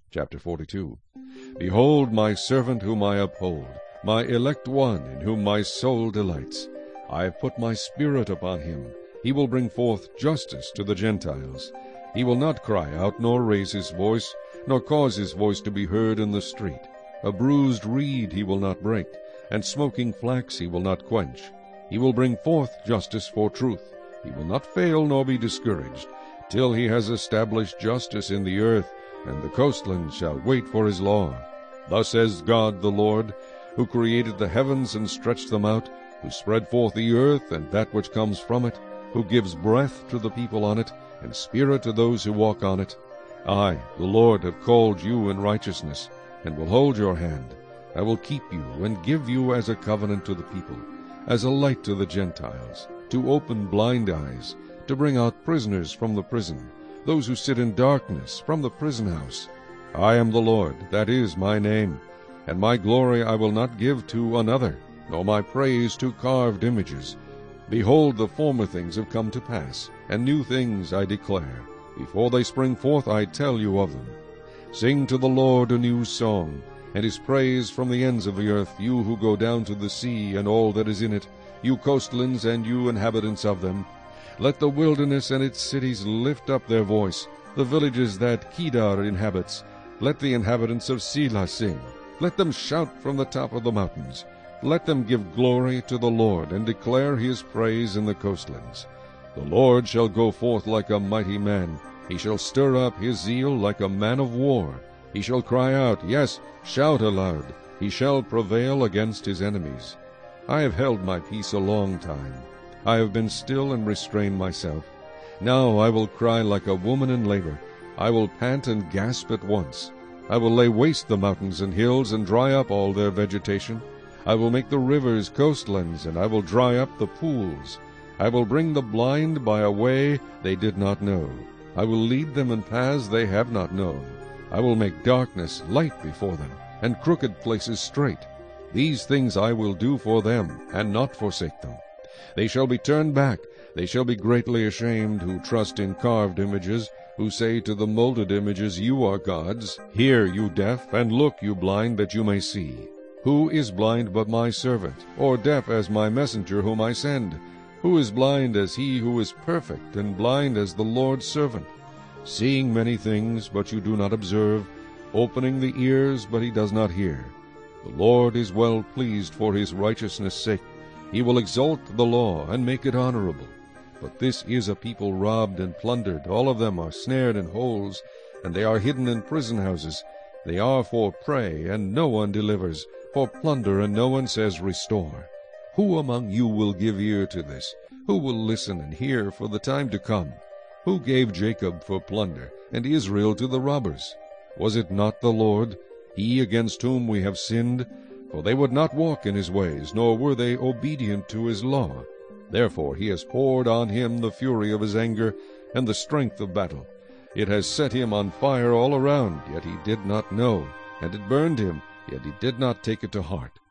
Chapter 42. Behold my servant whom I uphold, my elect one in whom my soul delights. I have put my spirit upon him. He will bring forth justice to the Gentiles. He will not cry out, nor raise his voice, nor cause his voice to be heard in the street. A bruised reed he will not break, and smoking flax he will not quench. He will bring forth justice for truth. He will not fail nor be discouraged, till he has established justice in the earth, and the coastlands shall wait for his law. Thus says God the Lord, who created the heavens and stretched them out, who spread forth the earth and that which comes from it, who gives breath to the people on it, and spirit to those who walk on it. I, the Lord, have called you in righteousness, and will hold your hand. I will keep you, and give you as a covenant to the people, as a light to the Gentiles, to open blind eyes, to bring out prisoners from the prison, those who sit in darkness from the prison house. I am the Lord, that is my name, and my glory I will not give to another, nor my praise to carved images. Behold, the former things have come to pass, and new things I declare. Before they spring forth I tell you of them. Sing to the Lord a new song, and his praise from the ends of the earth, you who go down to the sea and all that is in it, you coastlands and you inhabitants of them. Let the wilderness and its cities lift up their voice, the villages that Kedar inhabits. Let the inhabitants of Selah sing. Let them shout from the top of the mountains. Let them give glory to the Lord, and declare his praise in the coastlands. The Lord shall go forth like a mighty man. He shall stir up his zeal like a man of war. He shall cry out, yes, shout aloud. He shall prevail against his enemies. I have held my peace a long time. I have been still and restrained myself. Now I will cry like a woman in labor. I will pant and gasp at once. I will lay waste the mountains and hills, and dry up all their vegetation. I will make the rivers coastlands, and I will dry up the pools. I will bring the blind by a way they did not know. I will lead them in paths they have not known. I will make darkness light before them, and crooked places straight. These things I will do for them, and not forsake them. They shall be turned back. They shall be greatly ashamed who trust in carved images, who say to the molded images, you are gods. Hear, you deaf, and look, you blind, that you may see. Who is blind but my servant, or deaf as my messenger whom I send? Who is blind as he who is perfect, and blind as the Lord's servant? Seeing many things, but you do not observe, opening the ears, but he does not hear. The Lord is well pleased for his righteousness' sake. He will exalt the law, and make it honorable. But this is a people robbed and plundered. All of them are snared in holes, and they are hidden in prison houses. They are for prey, and no one delivers, for plunder, and no one says, restore. Who among you will give ear to this? Who will listen and hear for the time to come? Who gave Jacob for plunder, and Israel to the robbers? Was it not the Lord, he against whom we have sinned? For they would not walk in his ways, nor were they obedient to his law. Therefore he has poured on him the fury of his anger, and the strength of battle. It has set him on fire all around, yet he did not know, and it burned him, yet he did not take it to heart.